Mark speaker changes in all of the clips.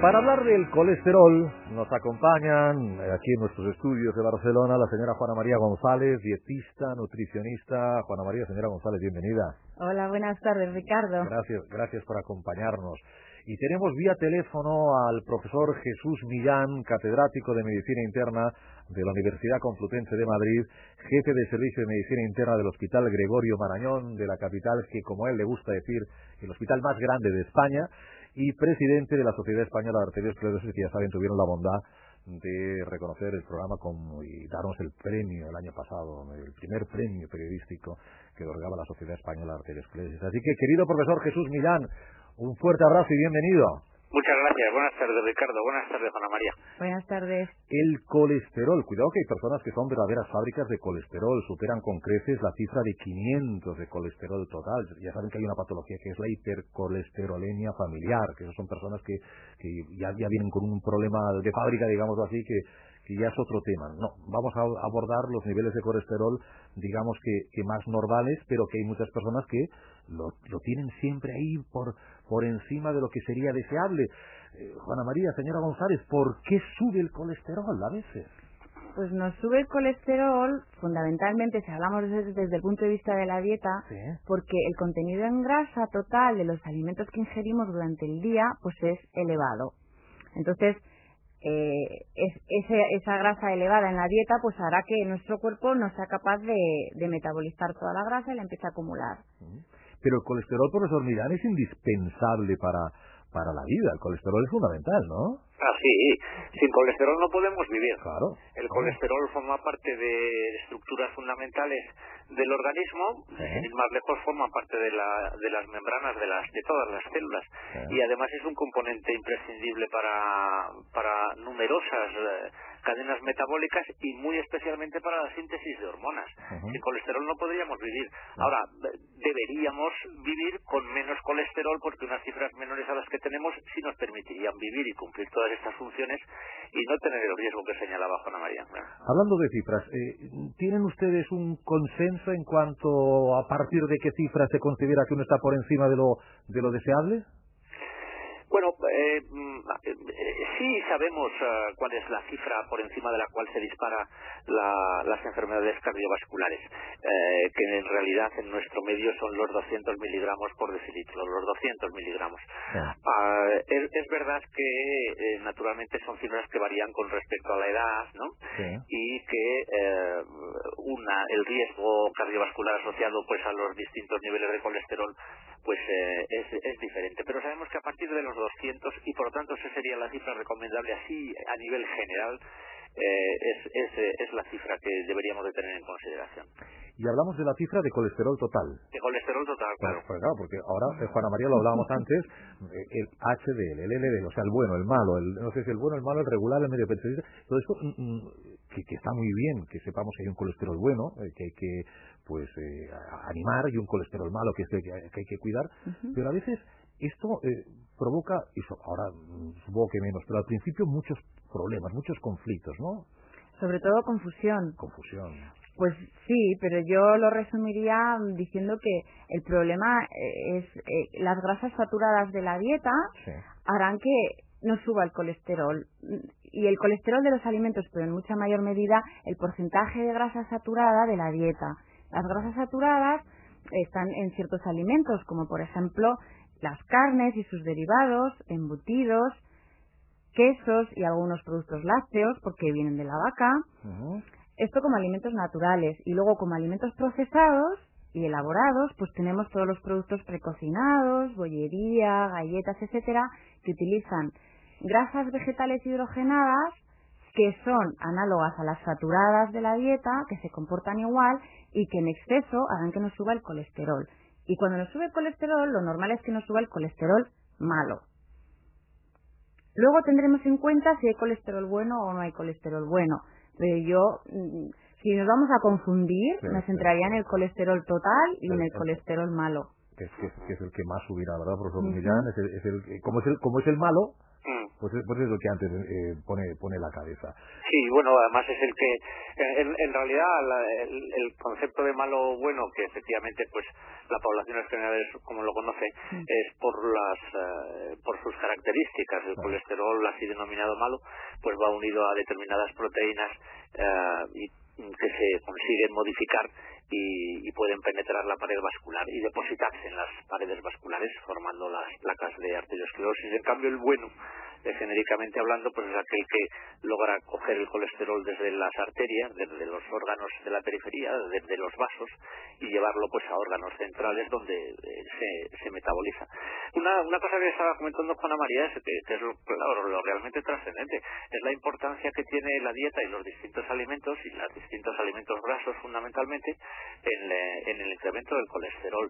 Speaker 1: Para hablar del colesterol nos acompañan aquí en nuestros estudios de Barcelona la señora Juana María González, dietista, nutricionista. Juana María, señora González, bienvenida.
Speaker 2: Hola, buenas tardes, Ricardo.
Speaker 1: Gracias por acompañarnos. Y tenemos vía teléfono al profesor Jesús Millán, catedrático de Medicina Interna de la Universidad Complutense de Madrid, jefe de Servicio de Medicina Interna del Hospital Gregorio Marañón de la capital, que como a él le gusta decir, el hospital más grande de España, y presidente de la Sociedad Española de Arteriosclerosis, que ya saben, tuvieron la bondad de reconocer el programa y darnos el premio el año pasado, el primer premio periodístico que otorgaba la Sociedad Española de Arteriosclerosis. Así que, querido profesor Jesús Millán, un fuerte abrazo y bienvenido.
Speaker 3: Muchas gracias. Buenas tardes, Ricardo. Buenas tardes, Juana María.
Speaker 2: Buenas tardes.
Speaker 1: El colesterol. Cuidado que hay personas que son verdaderas fábricas de colesterol. Superan con creces la cifra de 500 de colesterol total. Ya saben que hay una patología que es la hipercolesterolemia familiar, que esas son personas que ya vienen con un problema de fábrica, digamos así, que ya es otro tema. No, vamos a abordar los niveles de colesterol, digamos que más normales, pero que hay muchas personas que lo tienen siempre ahí por encima de lo que sería deseable. Juana María, señora González, ¿por qué sube el colesterol a veces?
Speaker 2: Pues nos sube el colesterol, fundamentalmente, si hablamos desde el punto de vista de la dieta,
Speaker 1: ¿sí?
Speaker 2: Porque el contenido en grasa total de los alimentos que ingerimos durante el día, pues es elevado. Entonces, esa grasa elevada en la dieta pues hará que nuestro cuerpo no sea capaz de metabolizar toda la grasa y la empiece a acumular.
Speaker 1: Pero el colesterol, profesor Millán, es indispensable para la vida. El colesterol es fundamental, ¿no?
Speaker 3: Ah, sí. Sin colesterol no podemos vivir.
Speaker 1: Claro.
Speaker 3: El colesterol forma parte de estructuras fundamentales del organismo.
Speaker 1: Sí.
Speaker 3: Sin ir más lejos, forma parte de las membranas de todas las células.
Speaker 1: Sí.
Speaker 3: Y además es un componente imprescindible para numerosas cadenas metabólicas y muy especialmente para la síntesis de hormonas. Sin colesterol no podríamos vivir. Ahora, deberíamos vivir con menos colesterol porque unas cifras menores a las que tenemos sí nos permitirían vivir y cumplir todas estas funciones y no tener el riesgo que señalaba Juana María.
Speaker 1: Hablando de cifras, ¿tienen ustedes un consenso en cuanto a partir de qué cifra se considera que uno está por encima de lo deseable?
Speaker 3: Bueno, sí sabemos cuál es la cifra por encima de la cual se dispara las enfermedades cardiovasculares, que en realidad en nuestro medio son los 200 miligramos por decilitro, los 200 miligramos. Sí. Es verdad que naturalmente son cifras que varían con respecto a la edad, ¿no? Sí. Y que el riesgo cardiovascular asociado pues a los distintos niveles de colesterol pues es diferente, pero sabemos que a partir de los 200 y por lo tanto esa sería la cifra recomendable así a nivel general, es la cifra que deberíamos de tener en consideración.
Speaker 1: Y hablamos de la cifra de colesterol total.
Speaker 3: De colesterol total, claro.
Speaker 1: Pues claro, porque ahora, Juana María, lo hablábamos antes, el HDL, el LDL, o sea, el bueno, el malo, no sé si el bueno, el malo, el regular, el medio percentil, todo esto que está muy bien, que sepamos que hay un colesterol bueno, que hay que animar, y un colesterol malo que hay que cuidar, pero a veces esto provoca, ahora supongo que menos, pero al principio muchos problemas, muchos conflictos, ¿no?
Speaker 2: Sobre todo confusión.
Speaker 1: Confusión.
Speaker 2: Pues sí, pero yo lo resumiría diciendo que el problema es las grasas saturadas de la dieta harán que no suba el colesterol. Y el colesterol de los alimentos, pero en mucha mayor medida el porcentaje de grasa saturada de la dieta. Las grasas saturadas están en ciertos alimentos, como por ejemplo las carnes y sus derivados, embutidos, quesos y algunos productos lácteos, porque vienen de la vaca. Esto como alimentos naturales. Y luego como alimentos procesados y elaborados, pues tenemos todos los productos precocinados, bollería, galletas, etcétera, que utilizan grasas vegetales hidrogenadas que son análogas a las saturadas de la dieta, que se comportan igual y que en exceso harán que nos suba el colesterol. Y cuando nos sube el colesterol, lo normal es que nos suba el colesterol malo. Luego tendremos en cuenta si hay colesterol bueno o no hay colesterol bueno. Pero si nos vamos a confundir, me centraría en el colesterol total y en el colesterol malo.
Speaker 1: Que es el que más subirá, ¿verdad, profesor Millán? Como es el malo, pues es lo que antes pone la cabeza.
Speaker 3: Sí, bueno, además es el que, en realidad, el concepto de malo o bueno, que efectivamente pues la población en general es como lo conoce, es por sus características. El colesterol, así denominado malo, pues va unido a determinadas proteínas que se consiguen modificar y pueden penetrar la pared vascular y depositarse en las paredes vasculares formando las placas de arteriosclerosis. En cambio, el bueno, genéricamente hablando, pues es aquel que logra coger el colesterol desde las arterias, desde los órganos de la periferia, desde los vasos, y llevarlo pues a órganos centrales donde se metaboliza. Una cosa que estaba comentando Juana María es que es lo realmente trascendente, es la importancia que tiene la dieta y los distintos alimentos, y los distintos alimentos grasos fundamentalmente, en el incremento del colesterol.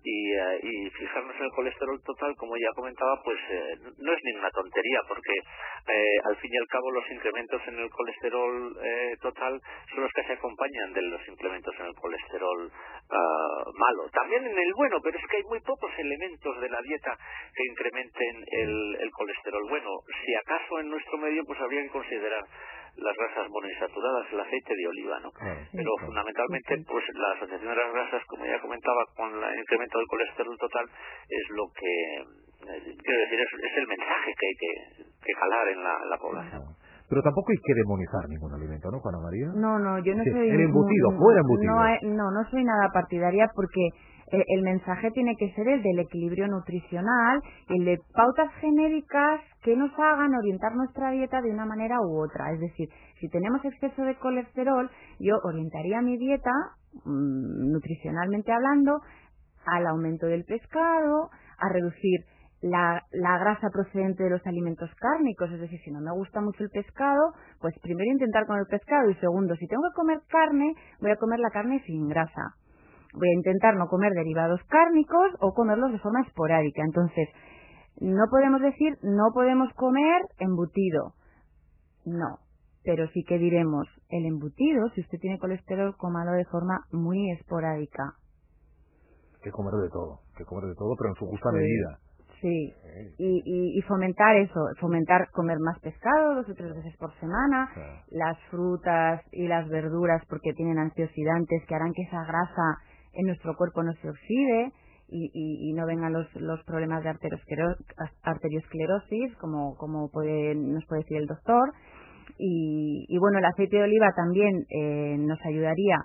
Speaker 3: Y fijarnos en el colesterol total, como ya comentaba, pues no es ninguna tontería, porque al fin y al cabo los incrementos en el colesterol total son los que se acompañan de los incrementos en el colesterol malo. También en el bueno, pero es que hay muy pocos elementos de la dieta que incrementen el colesterol bueno. Si acaso en nuestro medio, pues habría que considerar las grasas monoinsaturadas, el aceite de oliva, ¿no? Pero fundamentalmente, pues la asociación de las grasas, como ya comentaba, con el incremento del colesterol total, es lo que, quiero decir, es el mensaje que hay que calar en la población.
Speaker 1: Pero tampoco hay que demonizar ningún alimento, ¿no, Juana María?
Speaker 2: No, yo no soy...
Speaker 1: El embutido, fuera embutido.
Speaker 2: No soy nada partidaria, porque el mensaje tiene que ser el del equilibrio nutricional, el de pautas genéricas que nos hagan orientar nuestra dieta de una manera u otra. Es decir, si tenemos exceso de colesterol, yo orientaría mi dieta, nutricionalmente hablando, al aumento del pescado, a reducir la grasa procedente de los alimentos cárnicos. Es decir, si no me gusta mucho el pescado, pues primero intentar con el pescado, y segundo, si tengo que comer carne, voy a comer la carne sin grasa. Voy a intentar no comer derivados cárnicos o comerlos de forma esporádica. Entonces, no podemos decir no podemos comer embutido. No, pero sí que diremos, el embutido, si usted tiene colesterol, cómalo de forma muy esporádica.
Speaker 1: Que comer de todo, pero en su justa medida.
Speaker 2: Sí, y fomentar eso, comer más pescado 2 o 3 veces por semana, las frutas y las verduras, porque tienen antioxidantes que harán que esa grasa en nuestro cuerpo no se oxide y no vengan los problemas de arteriosclerosis, como nos puede decir el doctor. Y bueno, el aceite de oliva también nos ayudaría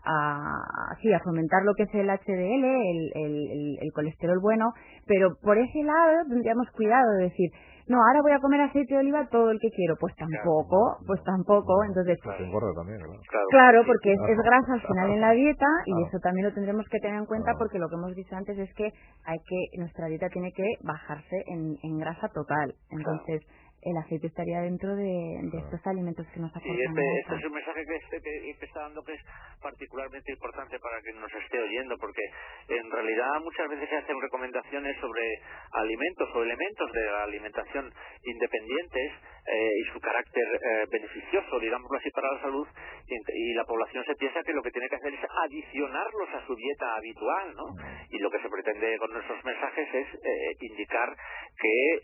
Speaker 2: a fomentar lo que es el HDL, el colesterol bueno, pero por ese lado tendríamos cuidado de decir, no, ahora voy a comer aceite de oliva todo el que quiero, pues tampoco, entonces...
Speaker 1: Engorda también, ¿no?
Speaker 2: Claro, porque es grasa al final en la dieta, y eso también lo tendremos que tener en cuenta, porque lo que hemos dicho antes es que nuestra dieta tiene que bajarse en grasa total, entonces... el aceite estaría dentro de estos alimentos que nos aportan.
Speaker 3: Y este es un mensaje que está dando, que es particularmente importante para quien nos esté oyendo, porque en realidad muchas veces se hacen recomendaciones sobre alimentos o elementos de la alimentación independientes y su carácter beneficioso, digámoslo así, para la salud, y la población se piensa que lo que tiene que hacer es adicionarlos a su dieta habitual, ¿no? Y lo que se pretende con nuestros mensajes es indicar que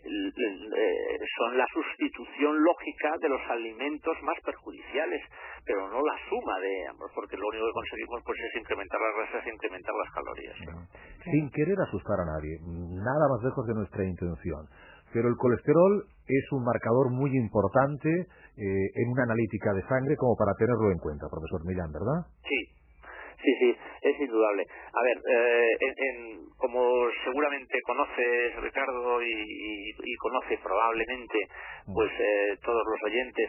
Speaker 3: son la sustitución lógica de los alimentos más perjudiciales, pero no la suma de ambos, porque lo único que conseguimos pues es incrementar las grasas y incrementar las calorías.
Speaker 1: Sin querer asustar a nadie, nada más lejos de nuestra intención, pero el colesterol es un marcador muy importante en una analítica de sangre, como para tenerlo en cuenta, profesor Millán, ¿verdad?
Speaker 3: Sí, es indudable. A ver, como seguramente conoces, Ricardo, y conoce probablemente pues todos los oyentes,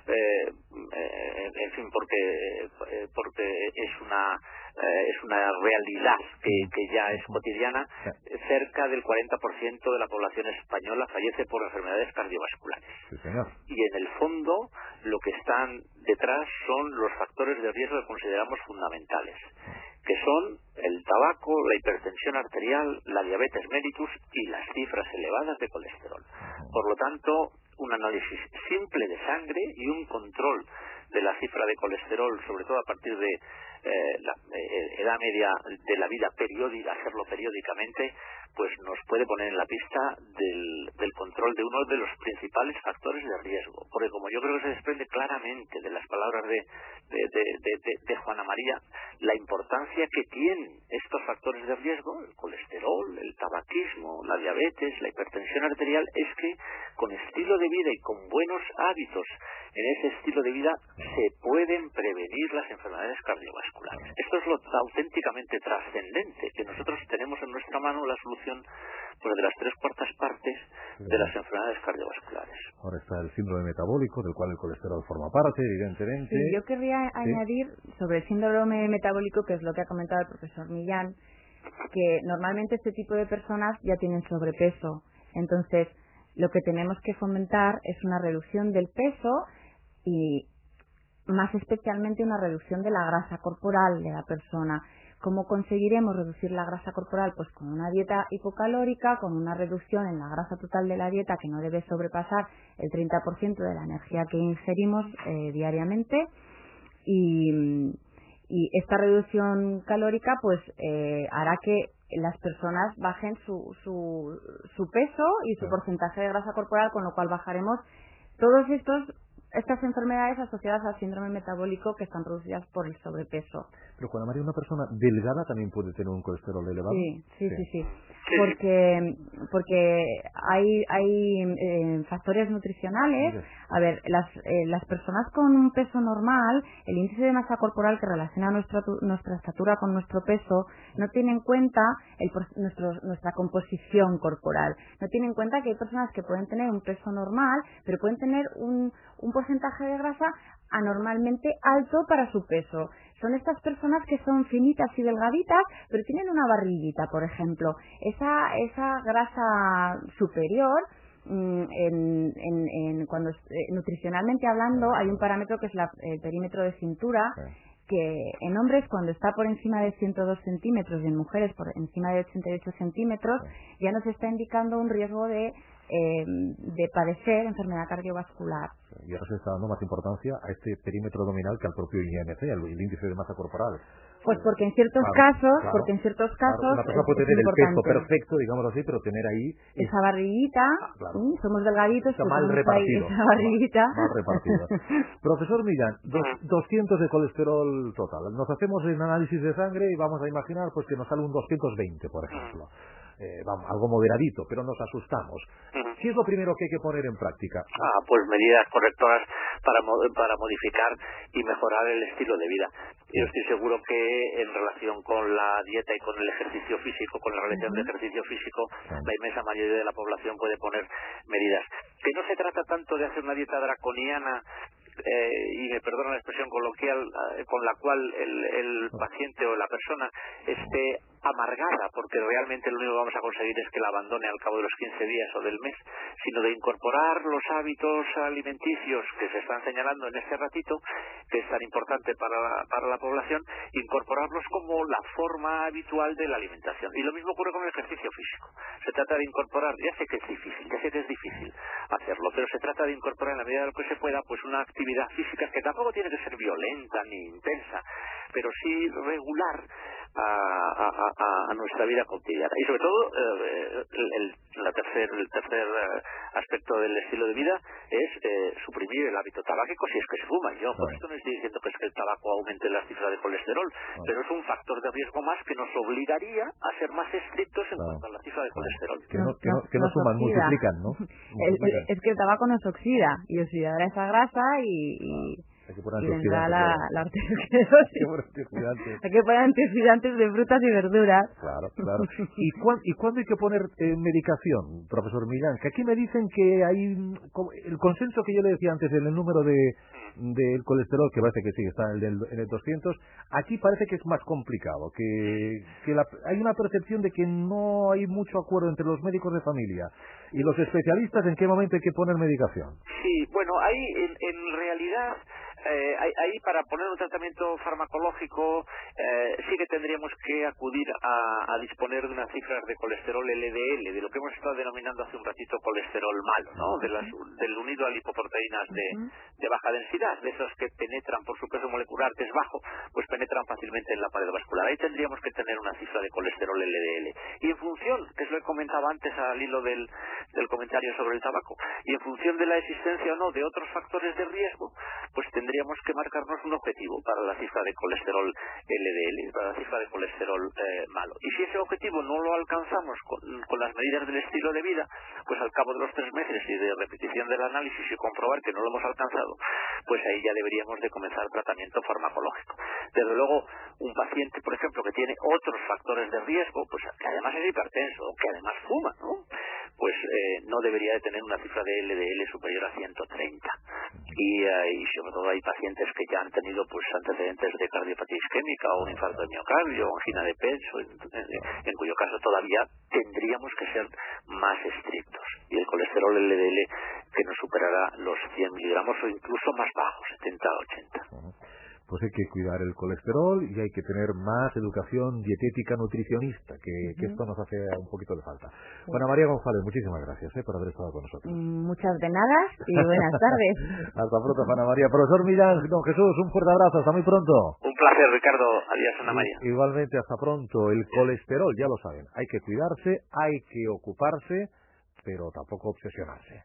Speaker 3: en fin, porque es una realidad que ya es cotidiana. Cerca del 40% de la población española fallece por enfermedades cardiovasculares.
Speaker 1: Sí, señor.
Speaker 3: Y en el fondo lo que están detrás son los factores de riesgo que consideramos fundamentales, que son el tabaco, la hipertensión arterial, la diabetes mellitus y las cifras elevadas de colesterol. Por lo tanto, un análisis simple de sangre y un control de la cifra de colesterol, sobre todo a partir de la edad media de la vida, hacerlo periódicamente, pues nos puede poner en la pista del control de uno de los principales factores de riesgo. Porque como yo creo que se desprende claramente de las palabras de Juana María, la importancia que tienen estos factores de riesgo, el colesterol, el tabaquismo, la diabetes, la hipertensión arterial, es que con estilo de vida y con buenos hábitos en ese estilo de vida se pueden prevenir las enfermedades cardiovasculares. Esto es lo auténticamente trascendente, que nosotros tenemos en nuestra mano la solución pues, de las 3/4 partes de las enfermedades cardiovasculares.
Speaker 1: Ahora está el síndrome metabólico, del cual el colesterol forma parte, evidentemente.
Speaker 2: Sí, yo querría añadir sobre el síndrome metabólico, que es lo que ha comentado el profesor Millán, que normalmente este tipo de personas ya tienen sobrepeso. Entonces, lo que tenemos que fomentar es una reducción del peso y más especialmente una reducción de la grasa corporal de la persona. ¿Cómo conseguiremos reducir la grasa corporal? Pues con una dieta hipocalórica, con una reducción en la grasa total de la dieta que no debe sobrepasar el 30% de la energía que ingerimos diariamente, y esta reducción calórica pues hará que las personas bajen su peso y su porcentaje de grasa corporal, con lo cual bajaremos todos estas enfermedades asociadas al síndrome metabólico que están producidas por el sobrepeso.
Speaker 1: Pero Juana María, una persona delgada también puede tener un colesterol elevado.
Speaker 2: Sí. Porque hay factores nutricionales. A ver, las personas con un peso normal, el índice de masa corporal que relaciona nuestra estatura con nuestro peso, no tiene en cuenta nuestra composición corporal. No tiene en cuenta que hay personas que pueden tener un peso normal, pero pueden tener un porcentaje de grasa anormalmente alto para su peso. Son estas personas que son finitas y delgaditas, pero tienen una barriguita, por ejemplo. Esa grasa superior, cuando nutricionalmente hablando, hay un parámetro que es el perímetro de cintura, que en hombres cuando está por encima de 102 centímetros y en mujeres por encima de 88 centímetros, ya nos está indicando un riesgo de padecer enfermedad cardiovascular.
Speaker 1: Y ahora se está dando más importancia a este perímetro abdominal que al propio IMC, el índice de masa corporal.
Speaker 2: Pues porque en ciertos casos,
Speaker 1: una persona puede tener el peso perfecto, digamos así, pero tener ahí
Speaker 2: esa barriguita, somos delgaditos,
Speaker 1: pues mal repartido.
Speaker 2: Esa barriguita.
Speaker 1: Mal repartido. Profesor Millán, 200 de colesterol total. Nos hacemos un análisis de sangre y vamos a imaginar pues que nos sale un 220, por ejemplo. Algo moderadito, pero nos asustamos. ¿Qué es lo primero que hay que poner en práctica?
Speaker 3: Pues medidas correctoras para modificar y mejorar el estilo de vida. Yo estoy seguro que en relación con la dieta y con el ejercicio físico, con la realización de ejercicio físico, la inmensa mayoría de la población puede poner medidas. Que no se trata tanto de hacer una dieta draconiana, y me perdona la expresión coloquial, con la cual el paciente o la persona esté amargada, porque realmente lo único que vamos a conseguir es que la abandone al cabo de los 15 días o del mes, sino de incorporar los hábitos alimenticios que se están señalando en este ratito, que es tan importante para la población, incorporarlos como la forma habitual de la alimentación. Y lo mismo ocurre con el ejercicio físico. Se trata de incorporar, ya sé que es difícil hacerlo, pero se trata de incorporar en la medida de lo que se pueda pues una actividad física que tampoco tiene que ser violenta ni intensa, pero sí regular a nuestra vida cotidiana. Y sobre todo el tercer aspecto del estilo de vida es suprimir el hábito tabáquico si es que se fuma. Yo por esto no estoy diciendo que es que el tabaco aumente la cifra de colesterol, pero es un factor de riesgo más que nos obligaría a ser más estrictos en cuanto a la cifra de colesterol.
Speaker 1: Que no suman, multiplican, ¿no?
Speaker 2: Es que el tabaco nos oxida y oxidará esa grasa y vendrá la arteriosclerosis. Hay que poner antioxidantes de frutas y verduras.
Speaker 1: Claro. ¿Y cuándo hay que poner medicación, profesor Millán? Que aquí me dicen que hay el consenso que yo le decía antes en el número del colesterol, que parece que sí, está en el 200, aquí parece que es más complicado, que hay una percepción de que no hay mucho acuerdo entre los médicos de familia y los especialistas en qué momento hay que poner medicación.
Speaker 3: Sí, bueno, hay en realidad ahí para poner un tratamiento farmacológico sí que tendríamos que acudir a disponer de unas cifras de colesterol LDL, de lo que hemos estado denominando hace un ratito colesterol malo, ¿no? Del unido a lipoproteínas de baja densidad, de esos que penetran por su peso molecular, que es bajo, pues penetran fácilmente en la pared vascular. Ahí tendríamos que tener una cifra de colesterol LDL. Y en función, que es lo que comentaba antes al hilo del comentario sobre el tabaco, y en función de la existencia o no de otros factores de riesgo, pues tendríamos que marcarnos un objetivo para la cifra de colesterol LDL, para la cifra de colesterol malo. Y si ese objetivo no lo alcanzamos con las medidas del estilo de vida, pues al cabo de los 3 meses y de repetición del análisis y comprobar que no lo hemos alcanzado, pues ahí ya deberíamos de comenzar tratamiento farmacológico. Desde luego, un paciente, por ejemplo, que tiene otros factores de riesgo, pues que además es hipertenso, que además fuma, ¿no? Pues no debería de tener una cifra de LDL superior a 130. Y sobre todo hay pacientes que ya han tenido pues antecedentes de cardiopatía isquémica o un infarto de miocardio o angina de pecho, en cuyo caso todavía tendríamos que ser más estrictos. Y el colesterol LDL que no superará los 100 miligramos o incluso más bajo, 70 o 80.
Speaker 1: Pues hay que cuidar el colesterol y hay que tener más educación dietética nutricionista, que esto nos hace un poquito de falta. Juana María González, muchísimas gracias por haber estado con nosotros.
Speaker 2: Muchas de nada y buenas tardes.
Speaker 1: Hasta pronto, Juana María. Profesor Millán, don Jesús, un fuerte abrazo, hasta muy pronto.
Speaker 3: Un placer, Ricardo. Adiós, Ana María.
Speaker 1: Igualmente, hasta pronto. El colesterol, ya lo saben, hay que cuidarse, hay que ocuparse, pero tampoco obsesionarse.